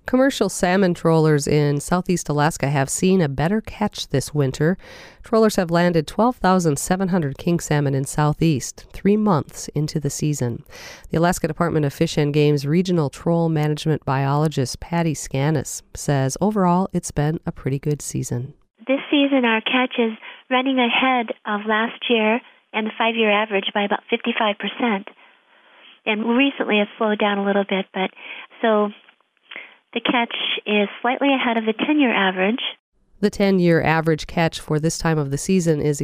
Commercial salmon trollers in southeast Alaska have seen a better catch this winter. Trollers have landed 12,700 king salmon in southeast, 3 months into the season. The Alaska Department of Fish and Game's regional troll management biologist Patty Skanis says overall it's been a pretty good season. This season our catch is running ahead of last year and the 5-year average by about 55%. And recently it's slowed down a little bit, but so the catch is slightly ahead of the 10-year average. The 10-year average catch for this time of the season is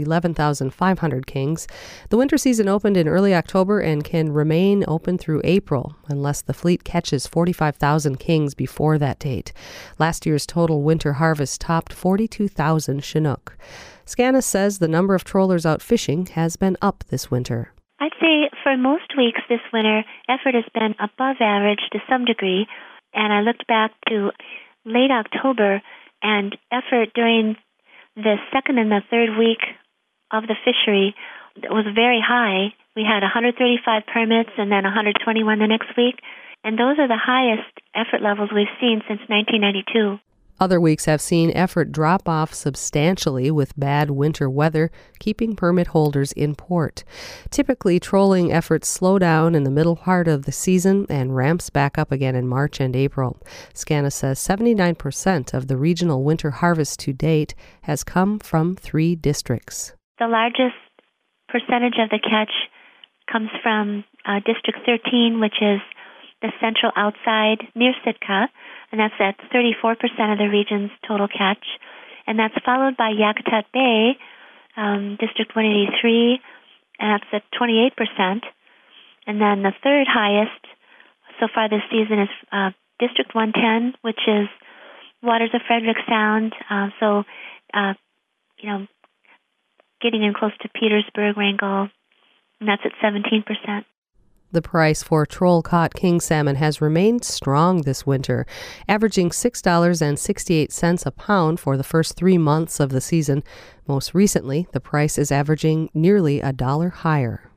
11,500 kings. The winter season opened in early October and can remain open through April unless the fleet catches 45,000 kings before that date. Last year's total winter harvest topped 42,000 Chinook. Skanis says the number of trollers out fishing has been up this winter. I'd say for most weeks this winter, effort has been above average to some degree. And I looked back to late October, and effort during the second and the third week of the fishery was very high. We had 135 permits and then 121 the next week. And those are the highest effort levels we've seen since 1992. Other weeks have seen effort drop off substantially with bad winter weather, keeping permit holders in port. Typically, trolling efforts slow down in the middle part of the season and ramps back up again in March and April. Skanis says 79% of the regional winter harvest to date has come from 3 districts. The largest percentage of the catch comes from District 13, which is the central outside near Sitka, and that's at 34% of the region's total catch. And that's followed by Yakutat Bay, District 183, and that's at 28%. And then the third highest so far this season is District 110, which is waters of Frederick Sound, getting in close to Petersburg, Wrangell, and that's at 17%. The price for troll-caught king salmon has remained strong this winter, averaging $6.68 a pound for the first 3 months of the season. Most recently, the price is averaging nearly $1 higher.